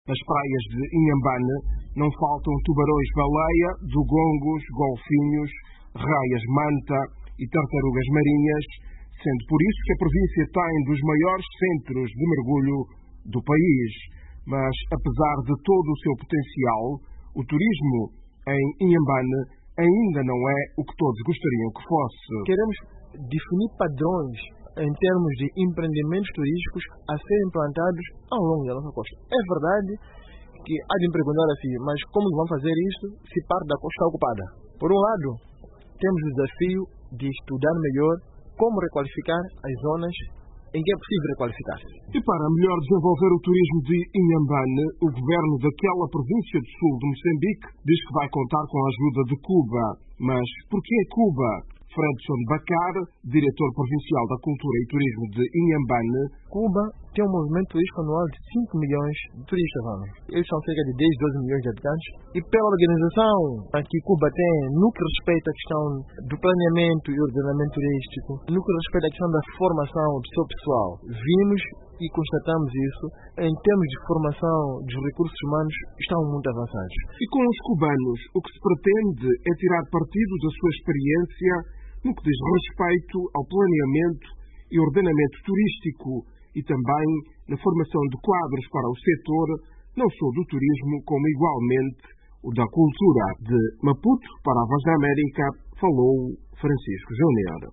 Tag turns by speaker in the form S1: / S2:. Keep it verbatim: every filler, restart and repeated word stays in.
S1: Nas praias de Inhambane não faltam tubarões-baleia, dugongos, golfinhos, raias-manta e tartarugas marinhas, sendo por isso que a província tem dos maiores centros de mergulho do país. Mas, apesar de todo o seu potencial, o turismo em Inhambane ainda não é o que todos gostariam que fosse.
S2: Queremos definir padrões em termos de empreendimentos turísticos a serem implantados ao longo da nossa costa. É verdade que há de me perguntar assim, mas como vamos fazer isso se parte da costa ocupada? Por um lado, temos o desafio de estudar melhor como requalificar as zonas em que é possível requalificar-se.
S1: E para melhor desenvolver o turismo de Inhambane, o governo daquela província do sul de Moçambique diz que vai contar com a ajuda de Cuba. Mas por que Cuba? Fredson Bacar, diretor provincial da Cultura e Turismo de Inhambane.
S2: Cuba tem um movimento turístico anual de cinco milhões de turistas ano. Eles são cerca de dez, doze milhões de habitantes. E pela organização que Cuba tem, no que respeita à questão do planeamento e ordenamento turístico, no que respeita à questão da formação do seu pessoal, vimos e constatamos isso, em termos de formação dos recursos humanos, estão muito avançados.
S1: E com os cubanos, o que se pretende é tirar partido da sua experiência no que diz respeito ao planeamento e ordenamento turístico e também na formação de quadros para o setor, não só do turismo, como igualmente o da cultura. De Maputo para a Voz da América, falou Francisco Júnior.